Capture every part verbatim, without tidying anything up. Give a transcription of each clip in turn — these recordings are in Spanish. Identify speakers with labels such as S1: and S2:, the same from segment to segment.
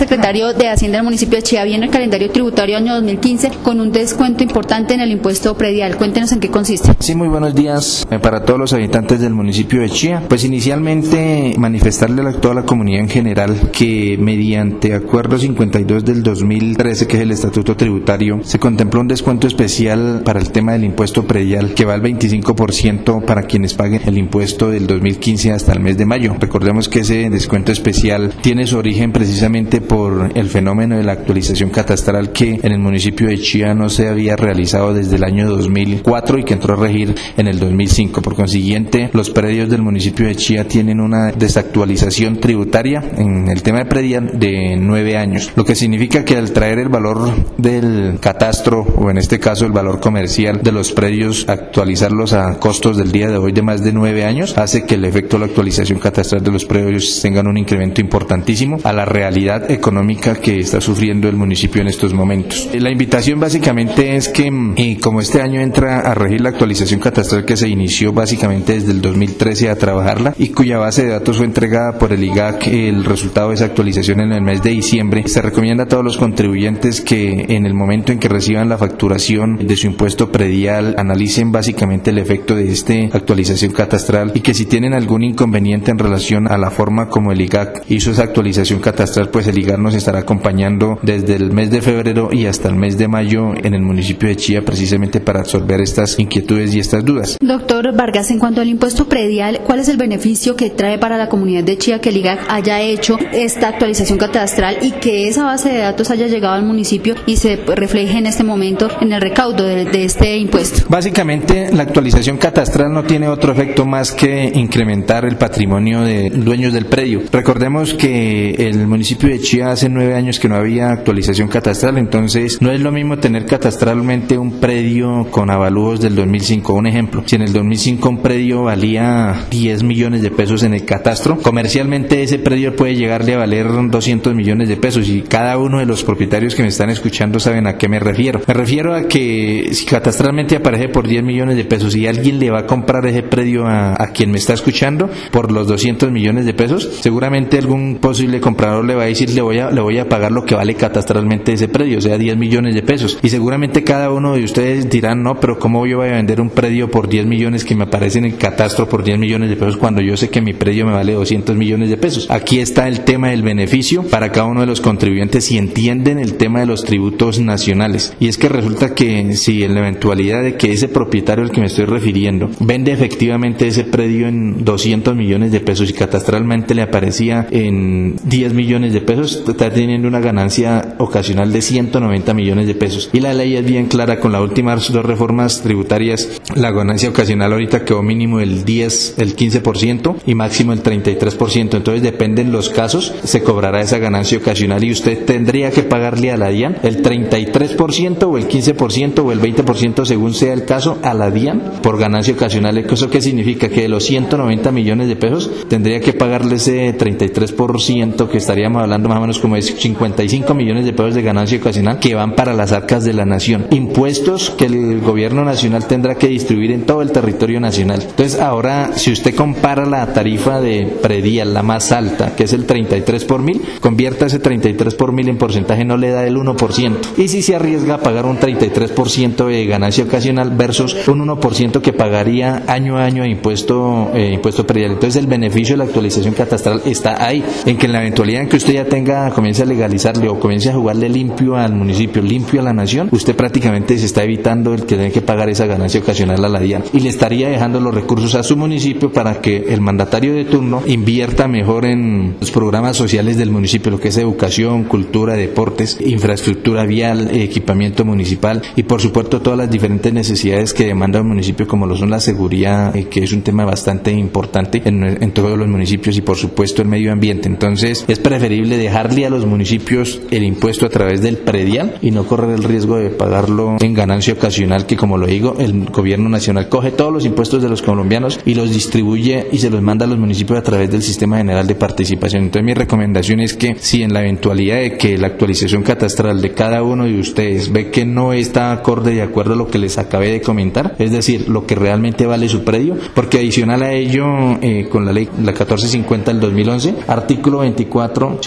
S1: secretario de Hacienda del municipio de Chía, viene el calendario tributario año dos mil quince con un descuento importante en el impuesto predial. Cuéntenos en qué consiste.
S2: Sí, muy buenos días para todos los habitantes del municipio de Chía. Pues inicialmente manifestarle a toda la comunidad en general que mediante acuerdo cincuenta y dos del dos mil trece, que es el estatuto tributario, se contempló un descuento especial para el tema del impuesto predial que va al veinticinco por ciento para quienes paguen el impuesto del dos mil quince hasta el mes de mayo. Recordemos que ese descuento especial tiene su origen precisamente por el fenómeno de la actualización catastral que en el municipio de Chía no se había realizado desde el año dos mil cuatro y que entró a regir en el dos mil cinco. Por consiguiente, los predios del municipio de Chía tienen una desactualización tributaria en el tema de predial de nueve años, lo que significa que al traer el valor del catastro, o en este caso el valor comercial de los predios, actualizarlos a costos del día de hoy de más de nueve años, hace que el efecto de la actualización catastral de los predios tengan un incremento importantísimo a la realidad económica que está sufriendo el municipio en estos momentos. La invitación básicamente es que, eh, como este año entra a regir la actualización catastral que se inició básicamente desde el dos mil trece a trabajarla y cuya base de datos fue entregada por el I G A C, el resultado de esa actualización en el mes de diciembre, se recomienda a todos los contribuyentes que en el momento en que reciban la facturación de su impuesto predial analicen básicamente el efecto de esta actualización catastral y que si tienen algún inconveniente en relación a la forma como el I G A C hizo esa actualización catastral, pues el I G A C nos estará acompañando desde el mes de febrero y hasta el mes de mayo en el municipio de Chía precisamente para absorber estas inquietudes y estas dudas.
S1: Doctor Vargas, en cuanto al impuesto predial, ¿cuál es el beneficio que trae para la comunidad de Chía que el I G A C haya hecho esta actualización catastral y que esa base de datos haya llegado al municipio y se refleje en este momento en el recaudo de, de este impuesto?
S2: Básicamente, la actualización catastral no tiene otro efecto más que incrementar el patrimonio de dueños del predio. Recordemos que el municipio de Chía hace nueve años que no había actualización catastral, entonces no es lo mismo tener catastralmente un predio con avalúos del dos mil cinco. Un ejemplo, si en el dos mil cinco un predio valía diez millones de pesos en el catastro, comercialmente ese predio puede llegarle a valer doscientos millones de pesos y cada uno de los propietarios que me están escuchando saben a qué me refiero. Me refiero a que si catastralmente aparece por diez millones de pesos y alguien le va a comprar ese predio a, a quien me está escuchando por los doscientos millones de pesos, seguramente algún posible comprador le va a decir le voy a, le voy a pagar lo que vale catastralmente ese predio, o sea diez millones de pesos, y seguramente cada uno de ustedes dirán no, pero ¿cómo yo voy a vender un predio por diez millones que me aparece en el catastro por diez millones de pesos cuando yo sé que mi predio me vale doscientos millones de pesos? Aquí está el tema del beneficio para cada uno de los contribuyentes si entienden el tema de los tributos nacionales, y es que resulta que si en la eventualidad de que ese propietario al que me estoy refiriendo vende efectivamente ese predio en doscientos millones de pesos y catastralmente le aparecía en diez millones de pesos, está teniendo una ganancia ocasional de ciento noventa millones de pesos, y la ley es bien clara con las últimas dos reformas tributarias. La ganancia ocasional ahorita quedó mínimo el diez, el quince por ciento y máximo el treinta y tres por ciento, entonces dependen los casos, se cobrará esa ganancia ocasional y usted tendría que pagarle a la DIAN el treinta y tres por ciento o el quince por ciento o el veinte por ciento según sea el caso a la DIAN por ganancia ocasional. ¿Eso qué significa? Que de los ciento noventa millones de pesos tendría que pagarle ese treinta y tres por ciento, que estaríamos hablando más o menos como de cincuenta y cinco millones de pesos de ganancia ocasional que van para las arcas de la nación, impuestos que el gobierno nacional tendrá que distribuir en todo el territorio nacional. Entonces ahora, si usted compara la tarifa de predial, la más alta, que es el treinta y tres por mil, convierta ese treinta y tres por mil en porcentaje, no le da el uno por ciento, y si se arriesga a pagar un treinta y tres por ciento de ganancia ocasional versus un uno por ciento que pagaría año a año de impuesto, eh, impuesto predial. Entonces el beneficio de la actualización catastral está ahí, en que en la eventualidad en que usted ya tenga, comience a legalizarle o comience a jugarle limpio al municipio, limpio a la nación, usted prácticamente se está evitando el que tenga que pagar esa ganancia ocasional a la DIAN y le estaría dejando los recursos a su municipio para que el mandatario de turno invierta mejor en los programas sociales del municipio, lo que es educación, cultura, deportes, infraestructura vial, equipamiento municipal y por supuesto todas las diferentes necesidades que demanda un municipio, como lo son la seguridad, eh, que es un tema bastante importante en, en todos los municipios, y por supuesto el medio ambiente. Entonces es preferible dejarle a los municipios el impuesto a través del predial y no correr el riesgo de pagarlo en ganancia ocasional, que como lo digo, el gobierno nacional coge todos los impuestos de los colombianos y los distribuye y se los manda a los municipios a través del sistema general de participación. Entonces mi recomendación es que si en la eventualidad de que la actualización catastral de cada uno de ustedes ve que no está acorde de acuerdo a lo que les acabé de comentar, es decir, lo que realmente vale su predio, porque adicional a ello, eh, con la ley la catorce cincuenta del dos mil once, artículo veinticuatro, se ordenó que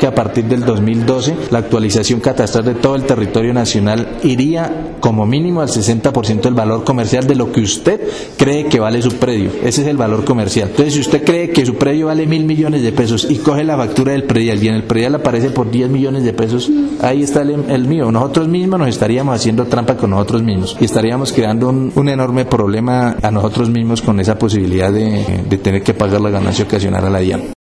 S2: a partir del dos mil doce la actualización catastral de todo el territorio nacional iría como mínimo al sesenta por ciento del valor comercial de lo que usted cree que vale su predio. Ese es el valor comercial. Entonces, si usted cree que su predio vale mil millones de pesos y coge la factura del predial y en el predial aparece por diez millones de pesos, ahí está el, el mío. Nosotros mismos nos estaríamos haciendo trampa con nosotros mismos y estaríamos creando un, un enorme problema a nosotros mismos con esa posibilidad de, de tener que pagar la ganancia ocasional a la DIAN.